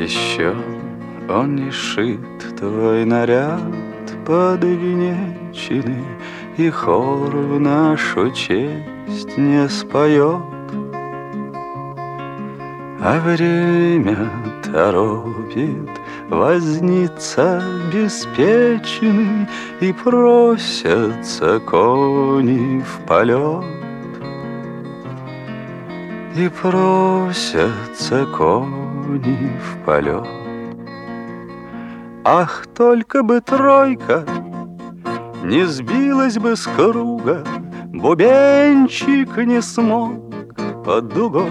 Еще он не шит твой наряд подвенеченный, и хор в нашу честь не споет. А время торопит возница беспечный, и просятся кони в полет. И просятся кони в полет. Ах, только бы тройка не сбилась бы с круга, бубенчик не смог под дугой.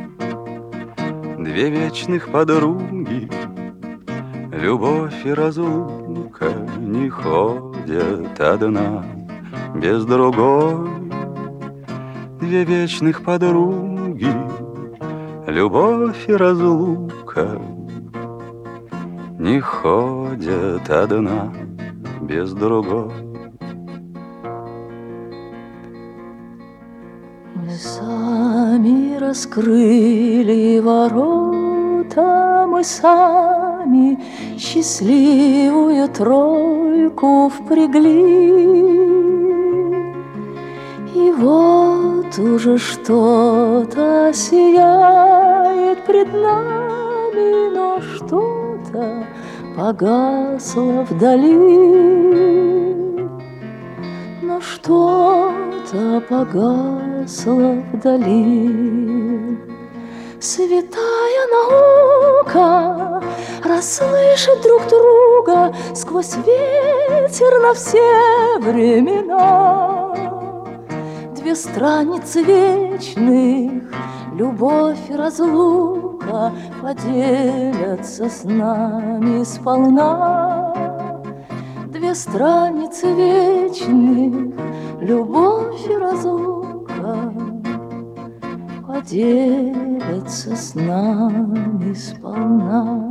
Две вечных подруги, любовь и разлука, не ходят одна без другой. Две вечных подруги, любовь и разлука, не ходят одна без другой. Мы сами раскрыли ворота, мы сами счастливую тройку впрягли. И вот уже что-то сияет пред нами, но что-то погасло вдали. Но что-то погасло вдали. Святая наука расслышит друг друга сквозь ветер на все времена. Две страницы вечных, любовь и разлука, поделятся с нами сполна. Две страницы вечных, любовь и разлука, поделятся с нами сполна.